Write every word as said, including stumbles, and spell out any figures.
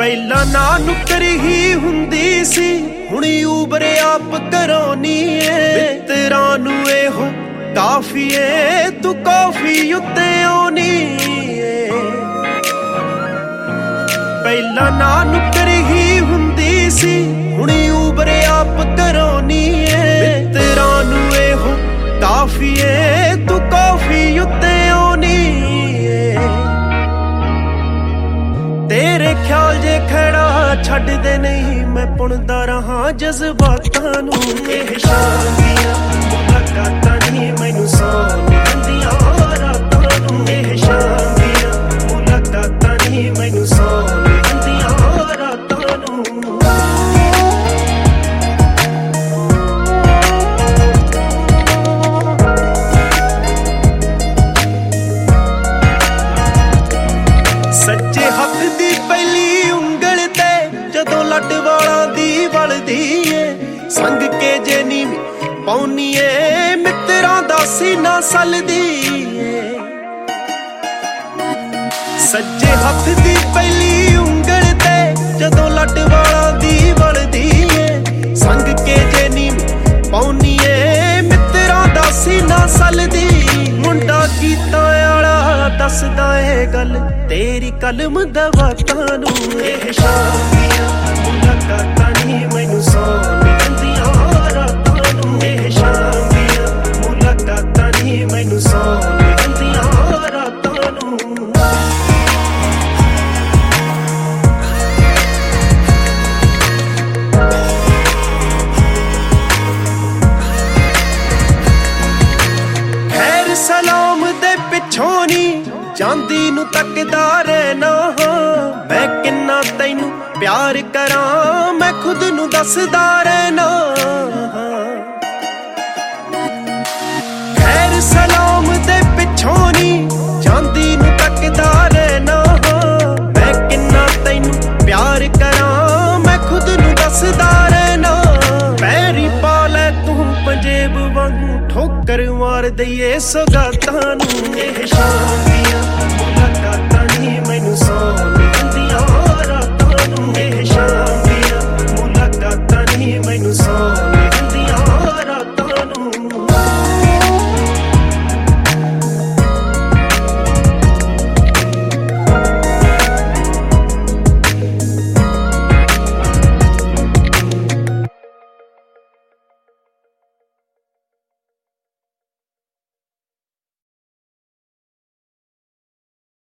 ਪਹਿਲਾਂ ਨਾ ਨੁੱਕਰ ਹੀ ਹੁੰਦੀ ਸੀ, ਹੁਣ ਊਬਰ ਆਪ ਕਰਾਉਣੀ ਏ। ਮਿੱਤਰਾਂ ਨੂੰ ਇਹੋ ਕਾਫੀ ਏ, ਤੂੰ ਕਾਫੀ ਉੱਤੇ ਆਉਣੀ ਏ। ਪਹਿਲਾਂ ਨਾ ਨੁੱਕਰ ਹੀ ਹੁੰਦੀ ਸੀ, ਹੁਣ ਊਬਰ ਆਪ ਕਰਾਉਣੀ ਏ। ਮਿੱਤਰਾਂ ਨੂੰ ਇਹੋ ਕਾਫੀ ਏ, ਤੂੰ ਕਾਫੀ ਉੱਤੇ ਆਉਣੀ ਏ। ਤੇਰੇ ਖਿਆਲ ਜੇ ਖੜਾ ਛੱਡਦੇ ਨਹੀਂ, ਮੈਂ ਪੁਣਦਾ ਰਹਾ ਜਜ਼ਬਾਤਾਂ ਨੂੰ। ਇਹ ਸ਼ਾਮ ਦੀਆਂ ਮੁਲਾਕਾਤਾਂ ਨਹੀਂ ਮੈਨੂੰ ਸੌਣ ਦਿੰਦੀਆਂ ਰਾਤਾਂ ਨੂੰ। ਇਹ ਸ਼ਾਮ ਦੀਆਂ ਮੁਲਾਕਾਤਾਂ ਨਹੀਂ ਮੈਨੂੰ ਸੌਣ ਦਿੰਦੀਆਂ ਰਾਤਾਂ ਨੂੰ। ਸੱਜੇ ਹੱਥ ਦੀ ਪਹਿਲੀ ਉਂਗਲ ਤੇ ਜਦੋਂ ਲੱਡ ਵਾਲਾਂ ਦੀ ਵਲਦੀ ਏ, ਸੰਗ ਕੇ ਜੇ ਨੀ ਪਾਉਣੀ ਏ, ਮਿੱਤਰਾਂ ਦਾ ਸੀਨਾ ਸਲਦੀ ਏ। ਸੱਜੇ ਹੱਥ ਦੀ ਪਹਿਲੀ ਉਂਗਲ ਤੇ ਜਦੋਂ ਲੱਡ ਵਾਲਾਂ ਦੀ ਵਲਦੀ ਏ, ਸੰਗ ਕੇ ਜੇ ਨੀ ਪਾਉਣੀ ਏ, ਮਿੱਤਰਾਂ ਦਾ ਸੀਨਾ ਸਲਦੀ। ਮੁੰਡਾ ਗੀਤਾਂ ਵਾਲਾ ਦੱਸਦਾ ਏ ਗੱਲ ਤੇਰੀ ਕਲਮ ਦਵਾਤਾਂ ਨੂੰ। ਇਹ ਸ਼ਾਮ ਦੀਆਂ ਮੁਲਾਕਾਤਾਂ ਨਹੀਂ ਮੈਨੂੰ ਸੌਣ ਦਿੰਦੀਆਂ ਰਾਤਾਂ ਨੂੰ। ਇਹ ਸ਼ਾਮ ਦੀਆਂ ਮੁਲਾਕਾਤਾਂ ਨਹੀਂ ਮੈਨੂੰ ਸੌਣ ਦਿੰਦੀਆਂ ਰਾਤਾਂ ਨੂੰ। ਖੈਰ ਸਲਾਮ ਦੇ ਪਿੱਛੋਂ ਨੀ ਜਾਂਦੀ ਨੂੰ ਤੱਕਦਾ ਰਹਿਣਾ ਹਾਂ, ਮੈਂ ਕਿੰਨਾ ਤੈਨੂੰ ਪਿਆਰ ਕਰਾਂ ਮੈਂ ਖੁਦ ਨੂੰ ਦੱਸਦਾ ਰਹਿਣਾ ਹਾਂ। ਖੈਰ ਸਲਾਮ ਦੇ ਪਿੱਛੋਂ ਨੀ ਜਾਂਦੀ ਨੂੰ ਤੱਕਦਾ ਰਹਿਣਾ ਹਾਂ, ਮੈਂ ਕਿੰਨਾ ਤੈਨੂੰ ਪਿਆਰ ਕਰਾਂ ਮੈਂ ਖੁਦ ਨੂੰ ਦੱਸਦਾ ਰਹਿਣਾ। ਪੈਰੀ ਪਾ ਲੈ ਤੂੰ ਪੰਜੇਬ ਵਾਂਗੂ ਠੋਕਰ ਮਾਰ ਦਈਏ ਸੌਗਾਤਾਂ ਨੂੰ। ਇਹ ਸ਼ਾਮ ਦੀਆਂ ਮੁਲਾਕਾਤਾਂ